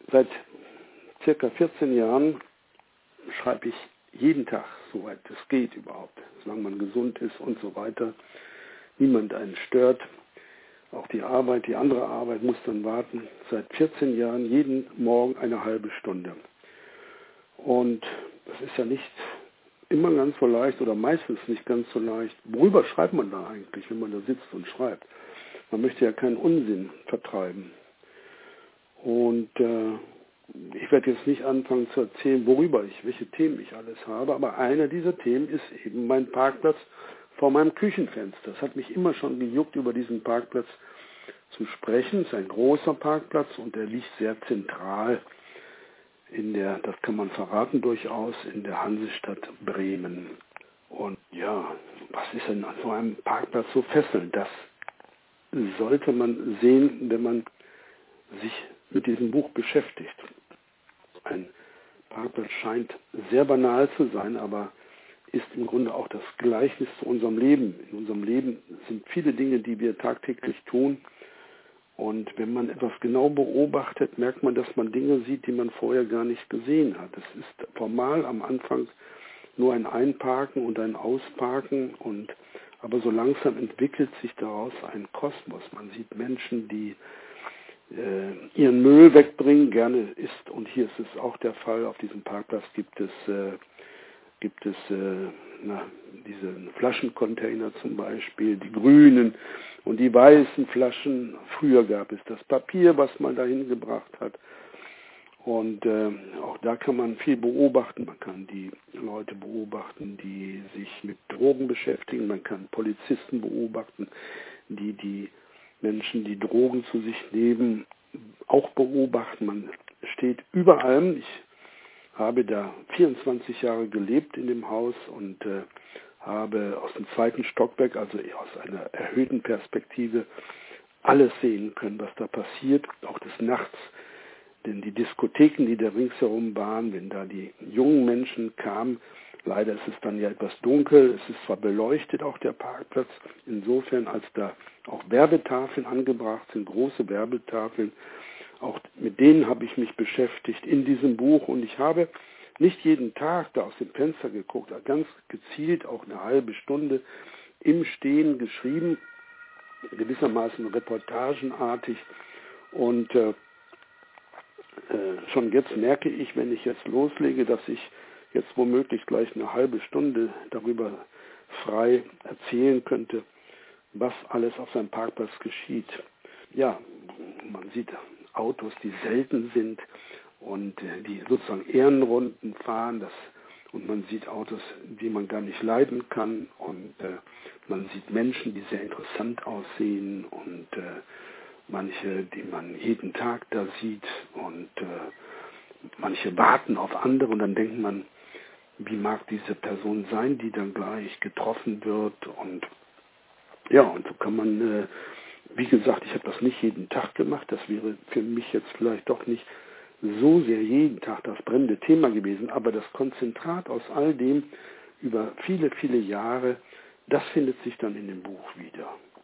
Seit circa 14 Jahren schreibe ich jeden Tag, soweit es geht überhaupt, solange man gesund ist und so weiter. Niemand einen stört. Auch die Arbeit, die andere Arbeit muss dann warten. Seit 14 Jahren jeden Morgen eine halbe Stunde. Und das ist ja nicht immer ganz so leicht oder meistens nicht ganz so leicht. Worüber schreibt man da eigentlich, wenn man da sitzt und schreibt? Man möchte ja keinen Unsinn vertreiben. Und ich werde jetzt nicht anfangen zu erzählen, welche Themen ich alles habe, aber einer dieser Themen ist eben mein Parkplatz vor meinem Küchenfenster. Das hat mich immer schon gejuckt, über diesen Parkplatz zu sprechen. Es ist ein großer Parkplatz und der liegt sehr zentral das kann man verraten durchaus, in der Hansestadt Bremen. Und ja, was ist denn an so einem Parkplatz so fesselnd? Das sollte man sehen, wenn man sich mit diesem Buch beschäftigt. Ein Parkplatz scheint sehr banal zu sein, aber ist im Grunde auch das Gleichnis zu unserem Leben. In unserem Leben sind viele Dinge, die wir tagtäglich tun. Und wenn man etwas genau beobachtet, merkt man, dass man Dinge sieht, die man vorher gar nicht gesehen hat. Es ist formal am Anfang nur ein Einparken und ein Ausparken, aber so langsam entwickelt sich daraus ein Kosmos. Man sieht Menschen, die ihren Müll wegbringen, gerne ist, und hier ist es auch der Fall, auf diesem Parkplatz gibt es diese Flaschencontainer zum Beispiel, die grünen und die weißen Flaschen. Früher gab es das Papier, was man dahin gebracht hat. Und auch da kann man viel beobachten. Man kann die Leute beobachten, die sich mit Drogen beschäftigen. Man kann Polizisten beobachten, die Menschen, die Drogen zu sich nehmen, auch beobachten. Man steht überall. Ich habe da 24 Jahre gelebt in dem Haus und habe aus dem 2. Stockwerk, also aus einer erhöhten Perspektive, alles sehen können, was da passiert, auch des Nachts. Denn die Diskotheken, die da ringsherum waren, wenn da die jungen Menschen kamen, leider ist es dann ja etwas dunkel, es ist zwar beleuchtet, auch der Parkplatz, insofern als da auch Werbetafeln angebracht sind, große Werbetafeln, auch mit denen habe ich mich beschäftigt in diesem Buch, und ich habe nicht jeden Tag da aus dem Fenster geguckt, ganz gezielt auch eine halbe Stunde im Stehen geschrieben, gewissermaßen reportagenartig, und schon jetzt merke ich, wenn ich jetzt loslege, dass ich jetzt womöglich gleich eine halbe Stunde darüber frei erzählen könnte, was alles auf seinem Parkplatz geschieht. Ja, man sieht Autos, die selten sind und die sozusagen Ehrenrunden fahren, und man sieht Autos, die man gar nicht leiden kann, und man sieht Menschen, die sehr interessant aussehen, und manche, die man jeden Tag da sieht, und manche warten auf andere, und dann denkt man, wie mag diese Person sein, die dann gleich getroffen wird, und ja, und so kann man, wie gesagt, ich habe das nicht jeden Tag gemacht, das wäre für mich jetzt vielleicht doch nicht so sehr jeden Tag das brennende Thema gewesen, aber das Konzentrat aus all dem über viele, viele Jahre, das findet sich dann in dem Buch wieder.